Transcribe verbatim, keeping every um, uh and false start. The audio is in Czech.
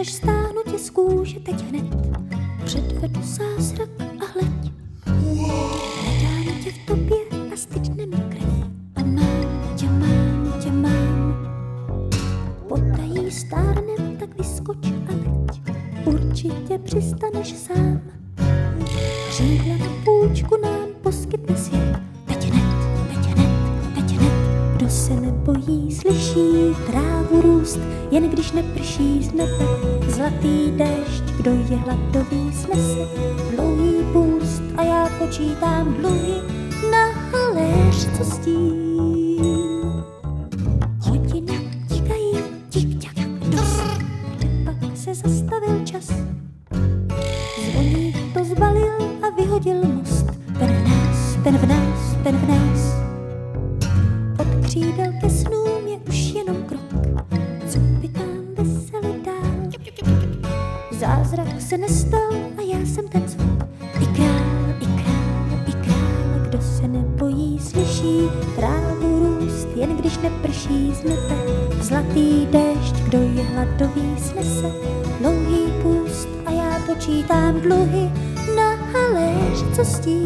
než stáhnu tě z kůže teď hned. Předvedu zázrak a hleď. Hledám tě v tobě a stydne mi krev. A mám tě, mám tě, mám. Potají stárnem, tak vyskoč a leď. Určitě přistaneš sám. Křídla na půjčku nám poskytne svět. Teď hned, teď hned, teď hned. Kdo se nebojí, slyší trávu růst, jen když neprší z nebe zlatý déšť. Kdo je hladový, snese dlouhý půst a já počítám dluhy na haléř, co s tím. Hodiny tikají, tik-tak, dost, kde pak se zastavil čas. Zvoník to zbalil a vyhodil most. Ten v nás, ten v nás, ten v nás. Od křídel ke snům je už jenom krok. Co by tam vesele dál? Zázrak se nestal a já jsem ten zvuk. I král, i král, i král. Kdo se nebojí, slyší trávu růst, jen když neprší z nebe zlatý déšť. Kdo je hladový, snese dlouhý půst a já počítám dluhy na haléř, co s tím.